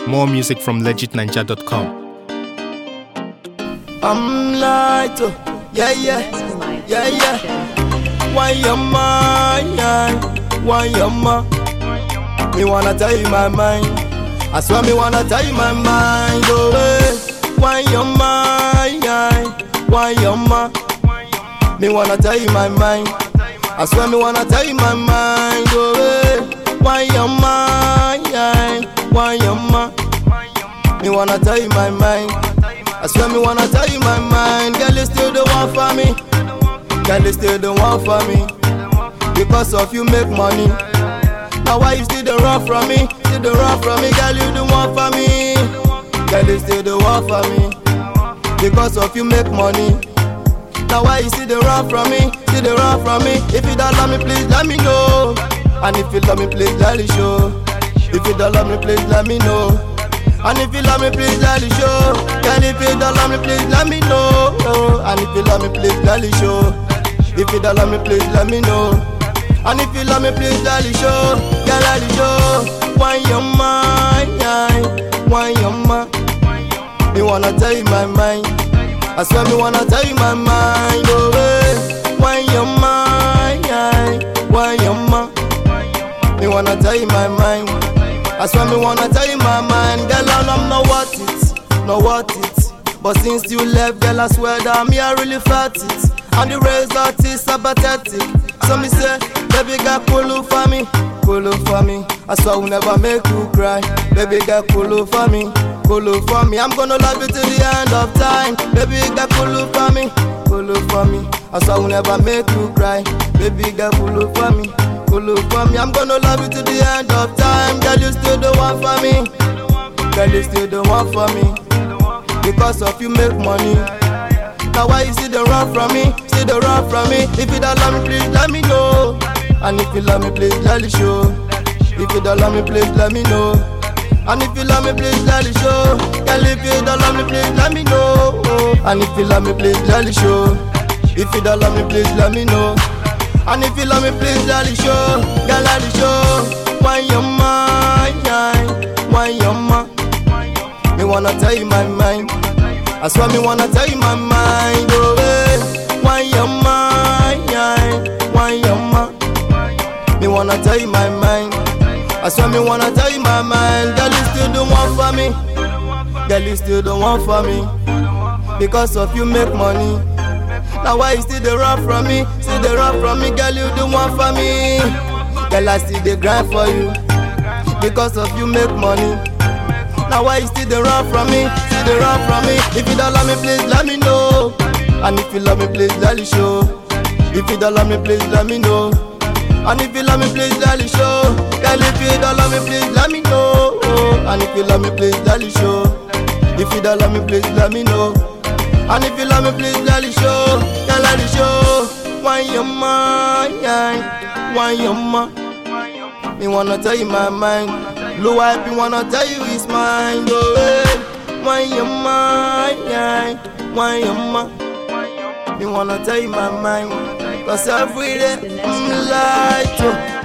More music from legitninja.com. I'm light, yeah. Why you ma? Me wanna tell you my mind. I swear me wanna tell you my mind. Oh, why you ma? Me wanna tell you my mind. I swear me wanna tell you my mind. Oh, why you ma? Me wanna tell you my mind. I swear me wanna tell you my mind. Girl, you still the one for me. Girl, you still the one for me. Because of you make money. Now why you still the run from me? Still the run from me. Girl, you the one for me. Girl, you still the one for me. Because of you make money. Now why you still the run from me? Still the run from me. If you don't love me, please let me know. And if you love me, please let it show. If you don't love me, please let me know. And if you love me, please let it show. Girl, if you don't love me, please let me know. And if you love me, please let it show. If you don't love me, please let me know. And if you love me, please let it show. Girl, let it show. Why you mine? Why you mine? Me wanna tell you my mind. I swear me wanna tell you my mind. Oh, why you mine? Why you mine? Me wanna tell you my mind. I swear me wanna tell you my mind. Girl, I'm not worth it, not worth it. But since you left, girl, I swear that me I really felt it. And the result is so pathetic. So me say, baby girl, cool for me, cool for me. I swear I will never make you cry. Baby girl, cool for me, cool for me. I'm gonna love you till the end of time. Baby girl, cool for me, cool for me. I swear I will never make you cry. Baby girl, cool for me. For me, I'm gonna love you to the end of time. Girl, you still the one for me. Girl, you still the one for me. Because of you make money. Now why you still the run from me? Still the run from me. If you don't love me, please let me know. And if you love me, please let it show. If you don't love me, please let me know. And if you love me, please let it show. Girl, if you don't love me, please let me know. And if you love me, please let it show. If you don't love me, please let me know. And if you love me, please let it show. Girl, let it show. Why you mine? Why you mine? Me wanna tell you my mind. I swear me wanna tell you my mind. Oh, why you mine? Why you mine? Me wanna tell you my mind. I swear me wanna tell you my mind. Girl, you still the one for me. Girl, you still the one for me. Because of you make money. Now why you still the run from me? Still the run from me, girl, you the one for me. Girl, I still the grind for you. Because of you make money. Now why you still the run from me? Still the run from me. If you don't love me, please let me know. And if you love me, please let it show. If you don't love me, please let me know. And if you love me, please let it show. Girl, if you don't love me, please let me know. And if you love me, please let it show. If you don't love me, please let me know. And if you love me, please let it show. Girl, let it show. Why you mine? Why you mine? Me wanna tell you my mind. Blue wipe, me wanna tell you it's mine. Oh, why you mine? Why you mine? Me wanna tell you my mind. Cause every day I'm light.